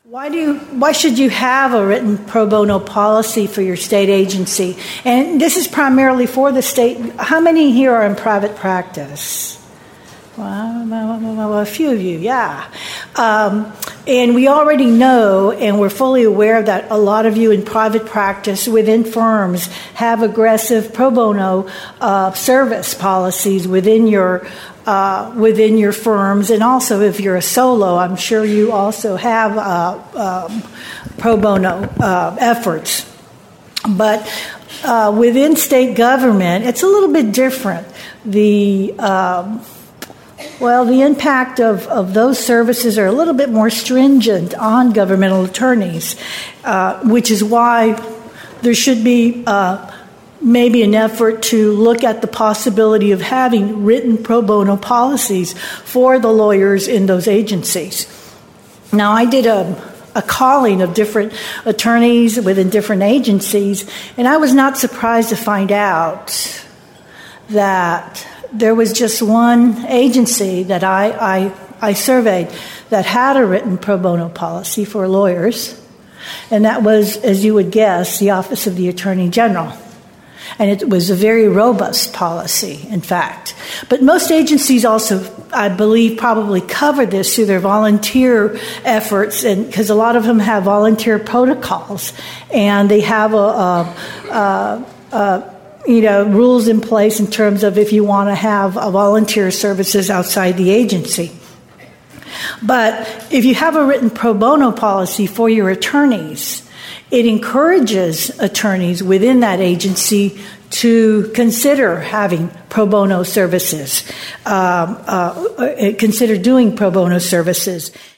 Why should you have a written pro bono policy for your state agency? And this is primarily for the state. How many here are in private practice? Well, a few of you, yeah. And we already know, and we're fully aware that a lot of you in private practice within firms have aggressive pro bono service policies within your firms, and also if you're a solo, I'm sure you also have pro bono efforts. But within state government, it's a little bit different. The impact of those services are a little bit more stringent on governmental attorneys, which is why there should be maybe an effort to look at the possibility of having written pro bono policies for the lawyers in those agencies. Now, I did a calling of different attorneys within different agencies, and I was not surprised to find out that there was just one agency that I surveyed that had a written pro bono policy for lawyers, and that was, as you would guess, the Office of the Attorney General. And it was a very robust policy, in fact. But most agencies also, I believe, probably cover this through their volunteer efforts, and because a lot of them have volunteer protocols, and they have rules in place in terms of if you want to have a volunteer services outside the agency. But if you have a written pro bono policy for your attorneys, it encourages attorneys within that agency to consider having pro bono services, consider doing pro bono services.